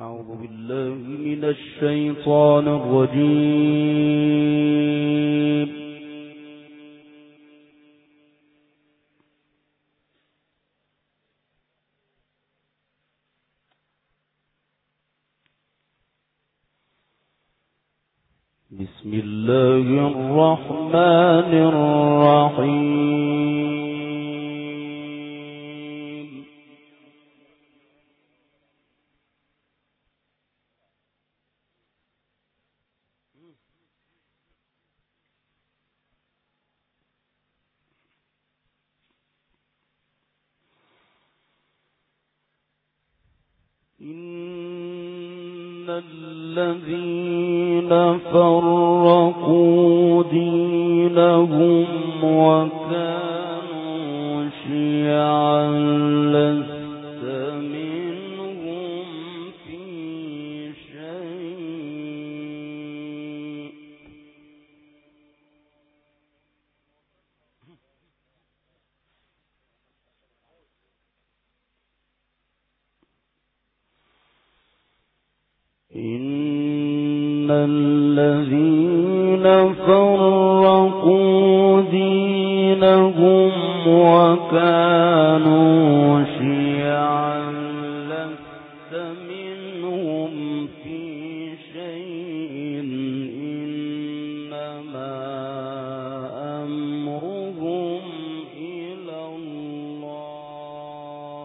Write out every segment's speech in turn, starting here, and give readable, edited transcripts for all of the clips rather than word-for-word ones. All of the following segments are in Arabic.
أعوذ بالله من الشيطان الرجيم. بسم الله الرحمن الرحيم. إن الذين فرقوا دينهم وكانوا شيعا لست منهم في شيء. إن الذين فرقوا دينهم وكانوا شيعا لست منهم في شيء إنما أمرهم إلى الله.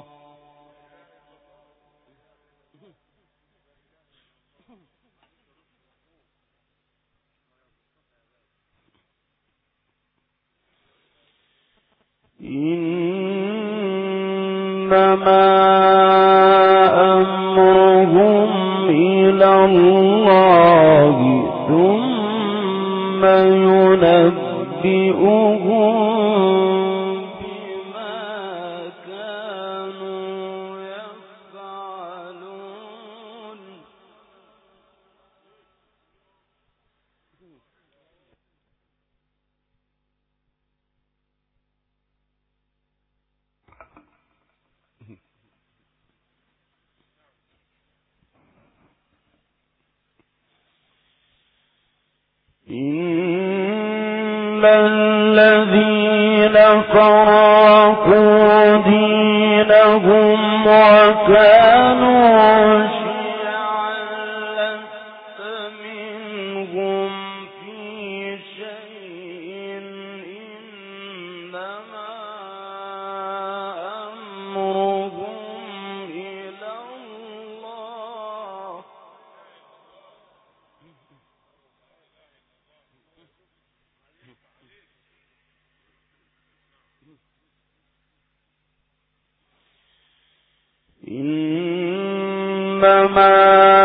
إنما أمرهم إلى الله ثم ينبئهم بما كانوا يفعلون. إن الذين فرقوا دينهم وكانوا شيعا لست منهم في شيء إنما أمرهم إلى الله. إنما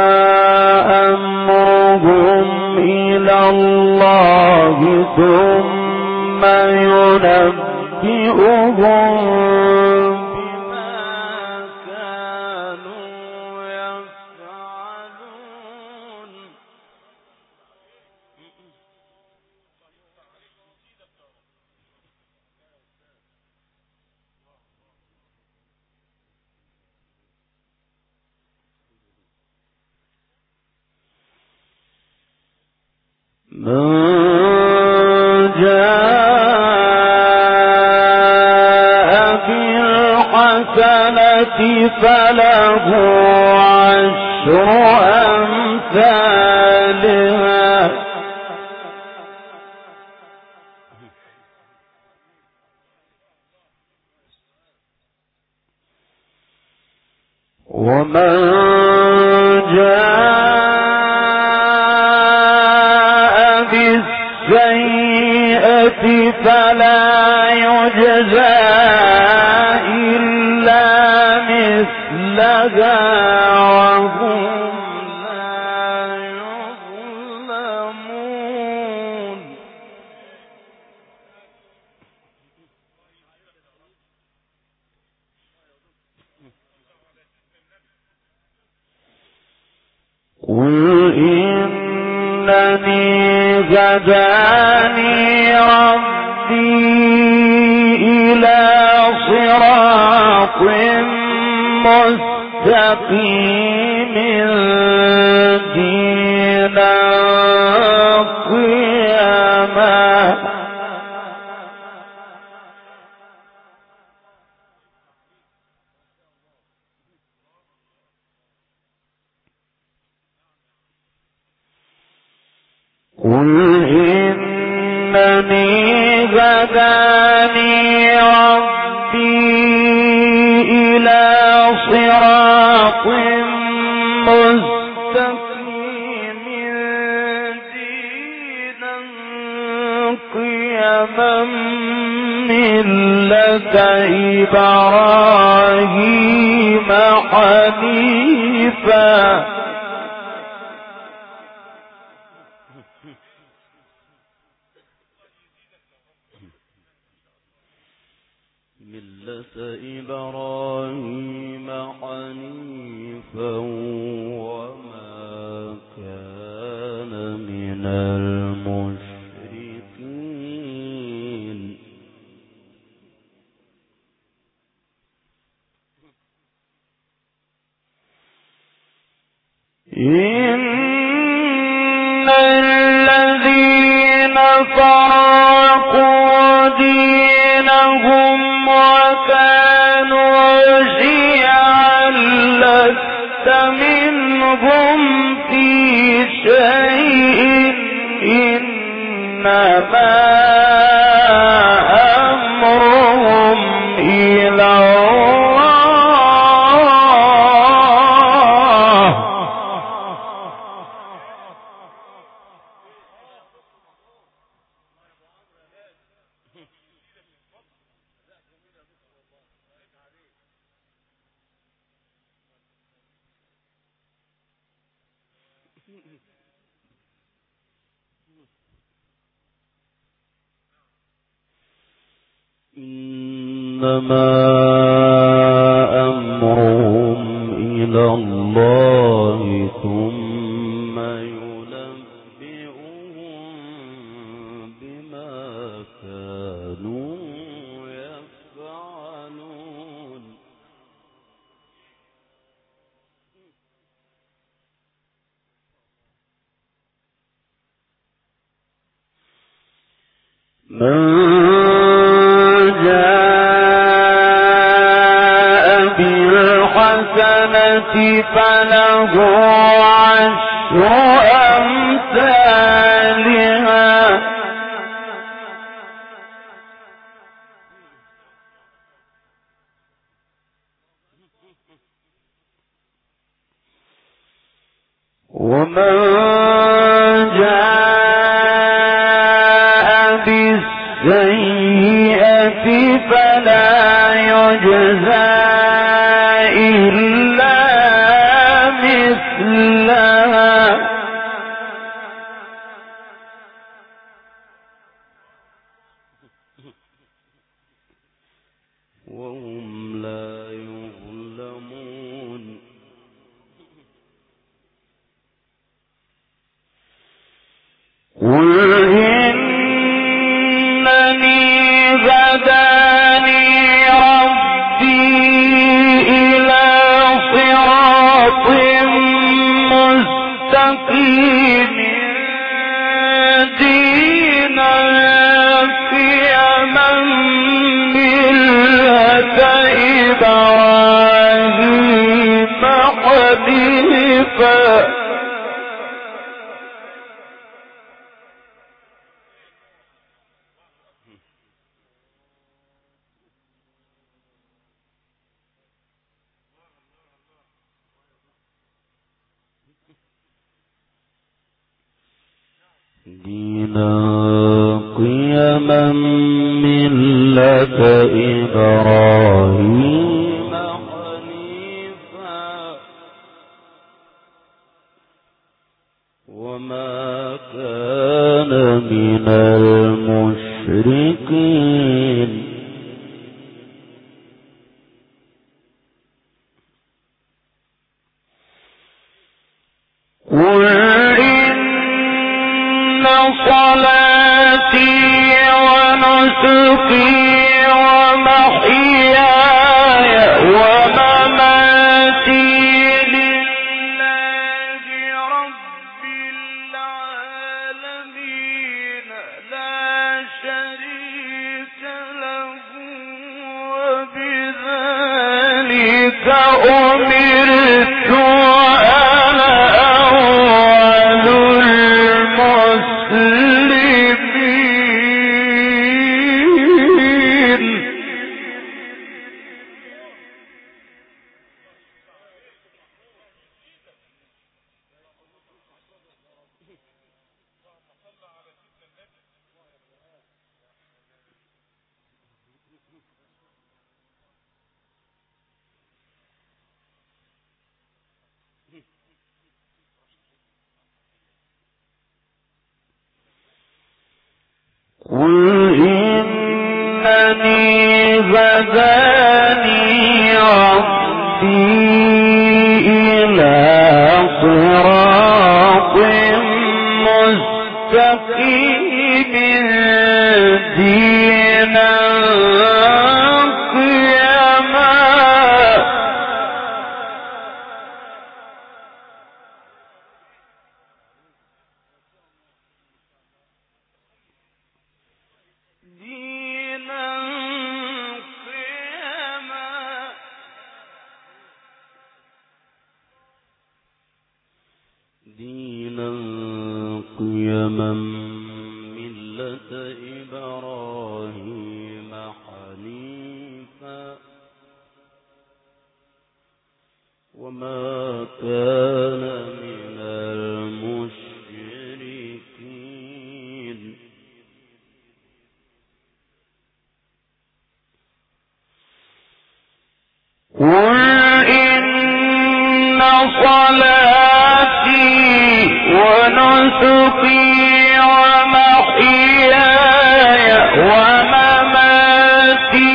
أمرهم إلى الله ثم ينبئهم بما كانوا يفعلون. من جاء بالحسنة فله عشر أمثالها ومن جاء بالسيئة فلا يجزى إلا مثلها وهم لا يظلمون. قل إنني هداني ربي إلى صراط مستقيم قل إنني هداني ربي إلى صراط مستقيم دينا قيما ملة إبراهيم حنيفا إبراهيم حنيفا وما كان من المشركين إن الذين فرقوا دينهم وكانوا شيعا لست منهم في شيء إنما أمرهم إلى الله إنما أمرهم إلى الله ثم ينبئهم بما كانوا يفعلون من فله عشر أمثالها ومن جاء بالسيئة فلا يجزى إلا مثلها وهم لا يظلمون قل إنني هداني ربي إلى صراط مستقيم دينا قيما ملة إبراهيم حنيفا دينا قيما ملة إبراهيم حنيفا وما كان من المشركين قل إن صلاتي ونسكي ومحياي ومماتي لله رب العالمين لا شريك له وبذلك أمرت وأنا أول المسلمين هداني ربي إلى صراط مستقيم دينا قيما ملة إبراهيم حنيفا وما كان من المشركين قل إن صلاتي ونسكي ومحياي ومماتي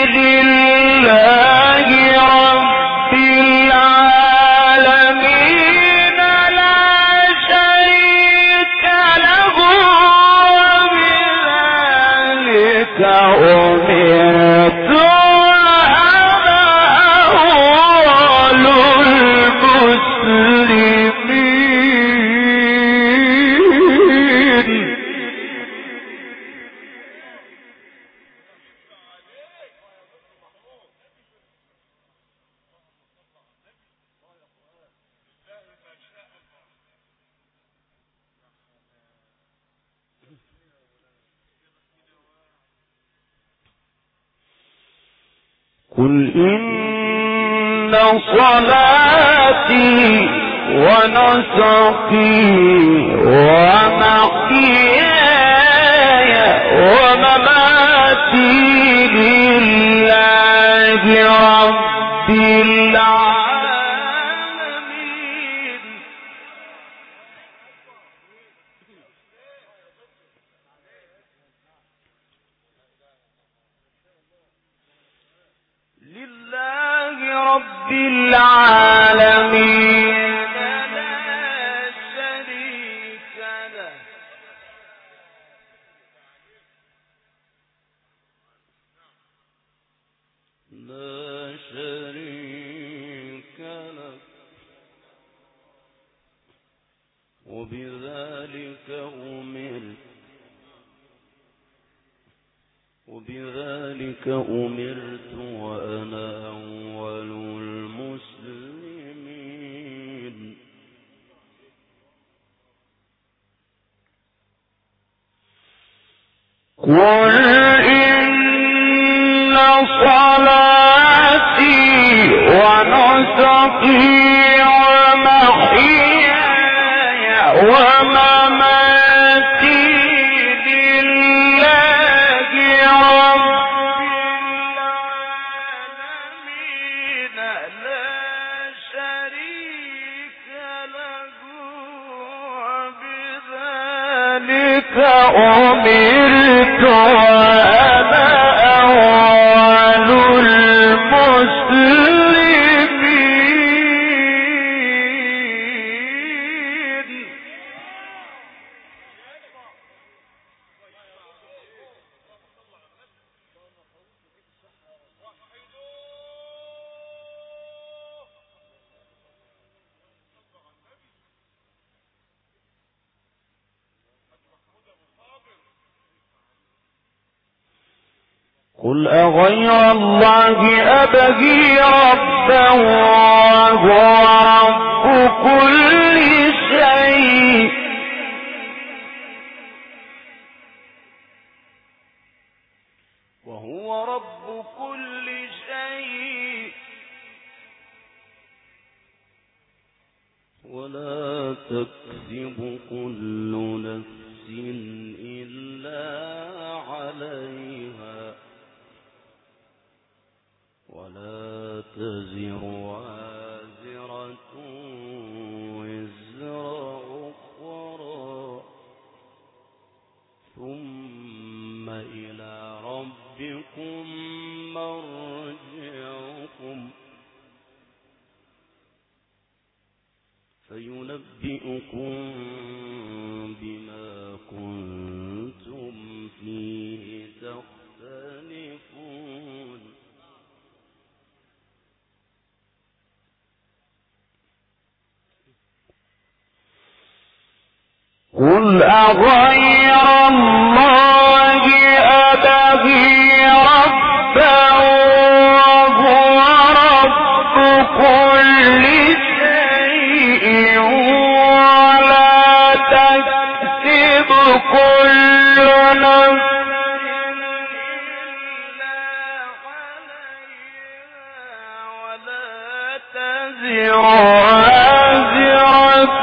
لله رب العالمين لا شريك له وبذلك أمرت وأنا أول المسلمين. قل إن صلاتي ونسكي ومحياي ومماتي لله رب العالمين لله رب العالمين لا شريك له وبذلك أمرت وأنا أول المسلمين. قل إن صلاتي ونسكي ومحياي ومماتي لله رب العالمين لا شريك له وبذلك أمرت وأنا أول المسلمين. قل أغير الله أبغي ربا وهو رب كل شيء ولا تكسب كل نفس إلا عليها ولا تزر وازرة وزر أخرى ثم إلى ربكم فينبئكم بما كنتم فيه تختلفون قل أغير الله أبغي ربا وهو رب كل شيء ولا تكسب كل نفس إلا عليها ولا تزر وازرة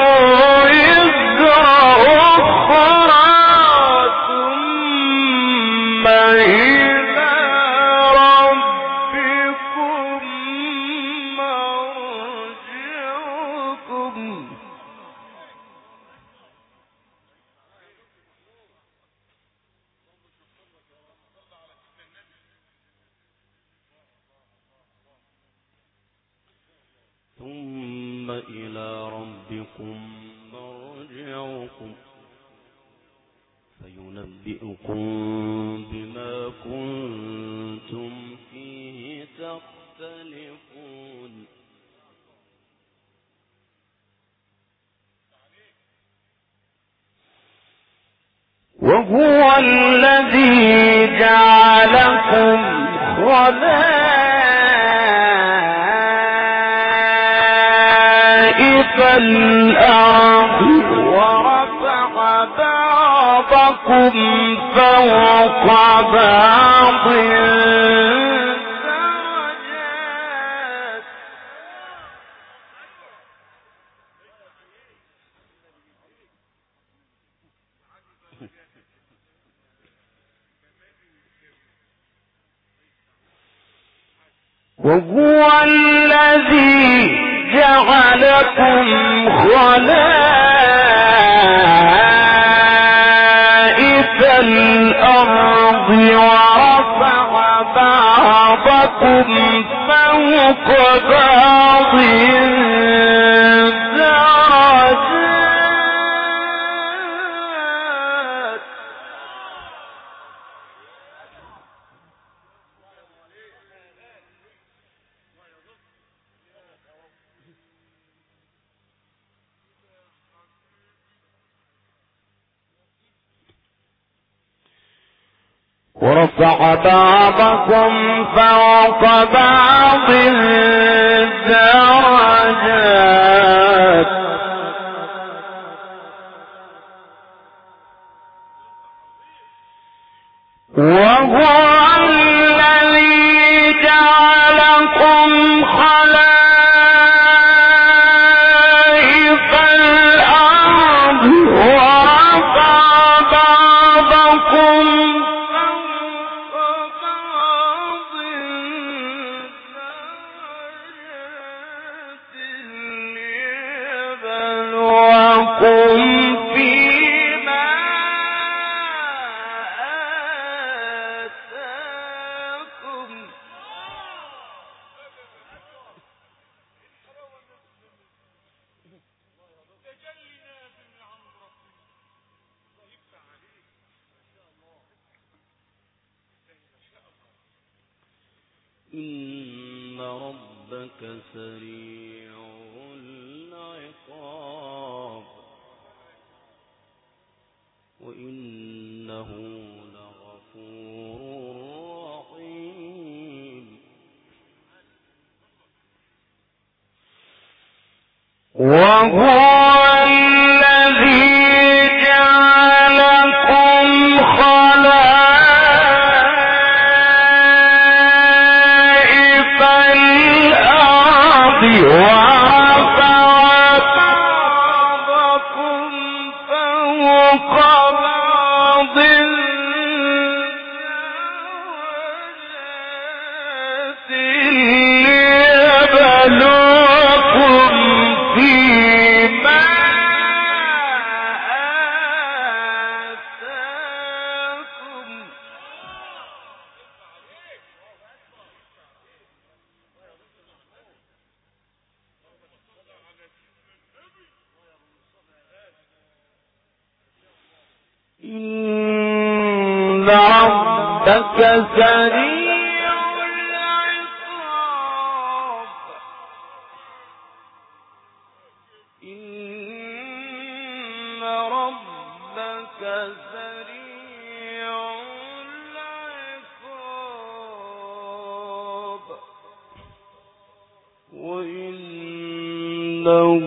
ثم إلى ربكم مرجعكم فينبئكم بما كنتم فيه تختلفون وهو الذي جعلكم خلائف الأرض ورفع بعضكم فوق بعض درجات وهو الذي جعلكم خلائف الأرض ورفع بعضكم فوق بعض درجات ورفع بعضكم فوق بعض درجات وهو الذي جعلكم خلائف الأرض ورفع بعضكم إن ربك سريع العقاب وإنه لغفور رحيم وهو الذي جعلكم خلائف الأرض ورفع بعضكم فوق بعض درجات ليبلوكم فيما إن ربك سريع العقاب إن ربك سريع العقاب وإنه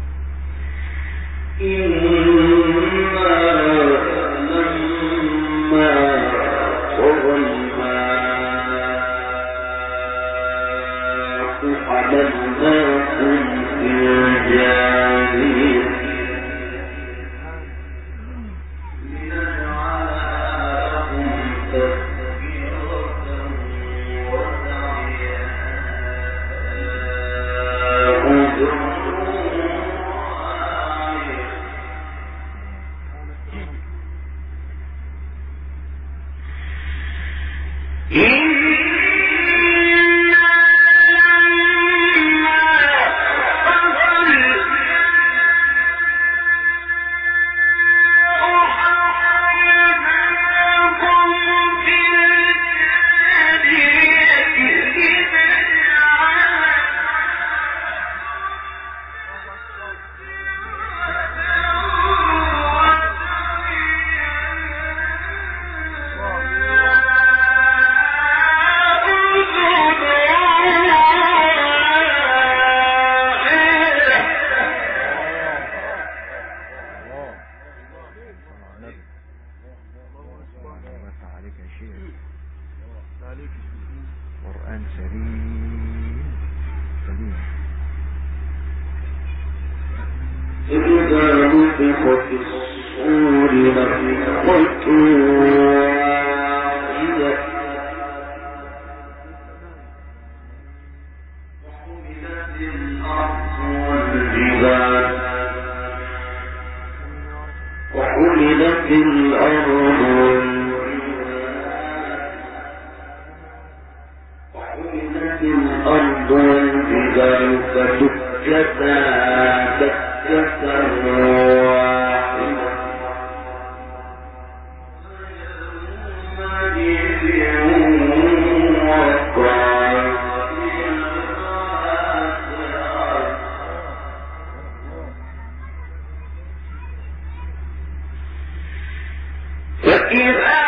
إنا لما ونفخ في الصور نفخة واحدة وحملت الأرض والجبال فدكتا دكة واحدة فإذا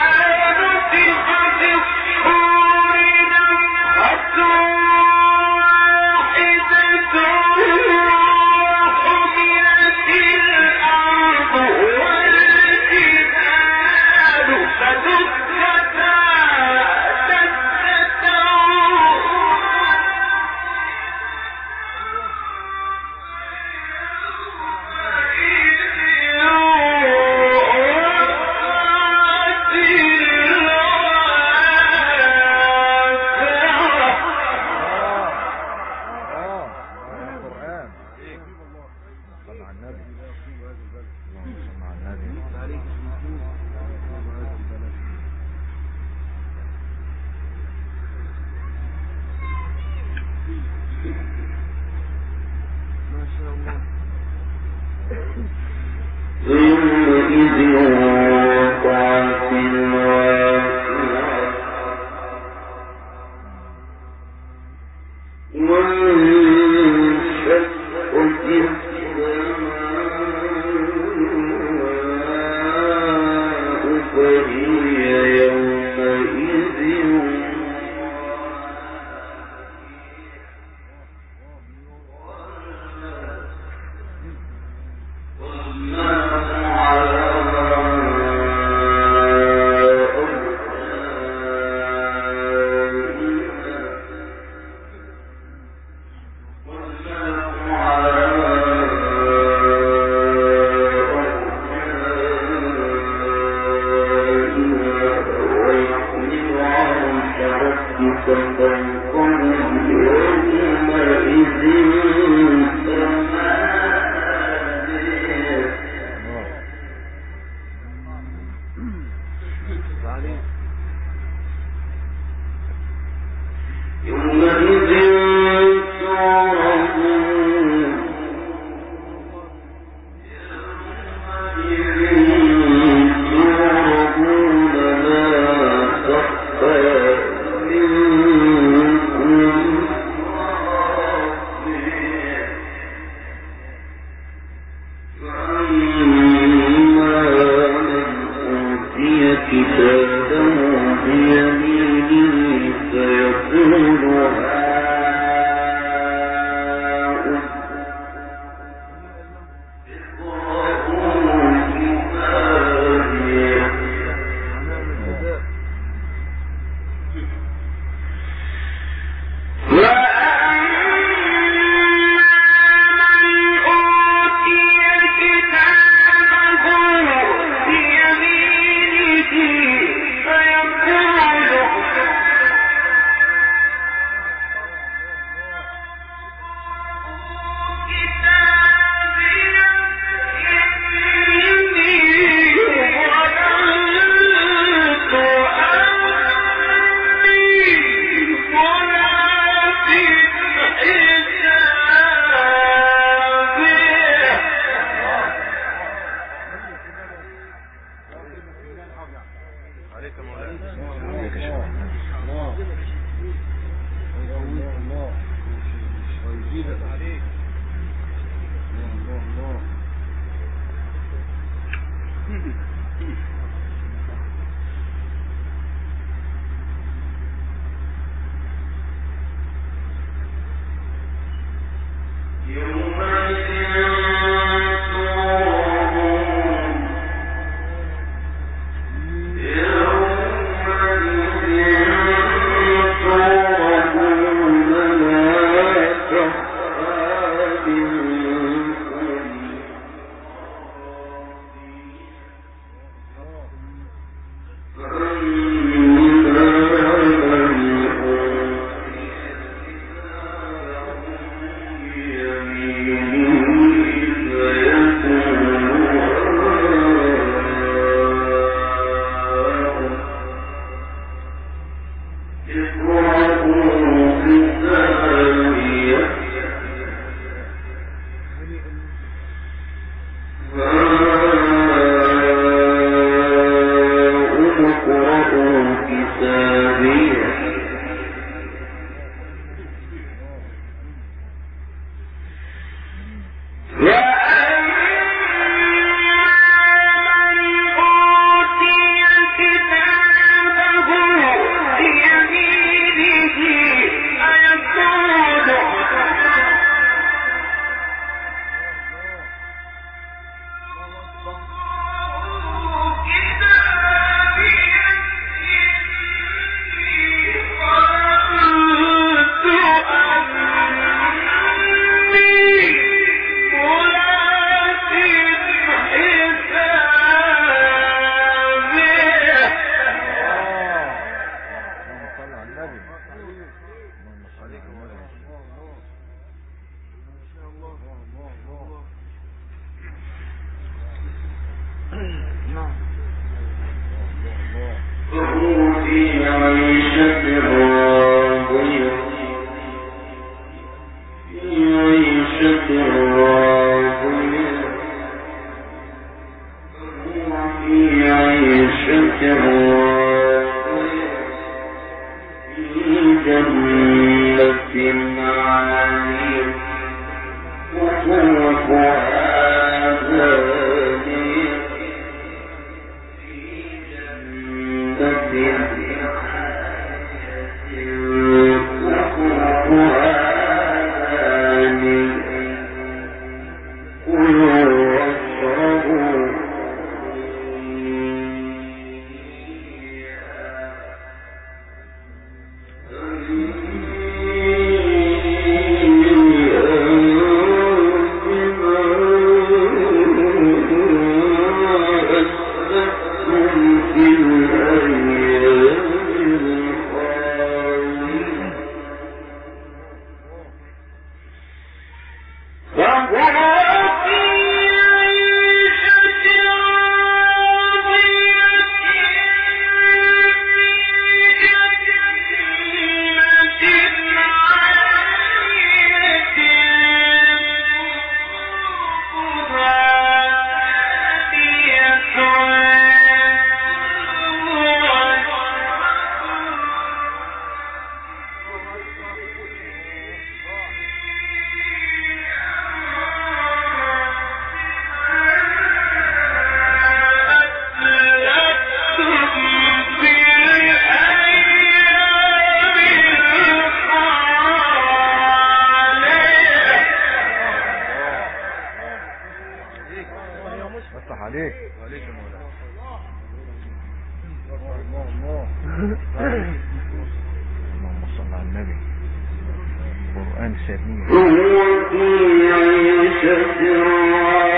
اللهم صل على النبي. قرآن سميع. هو في عيشة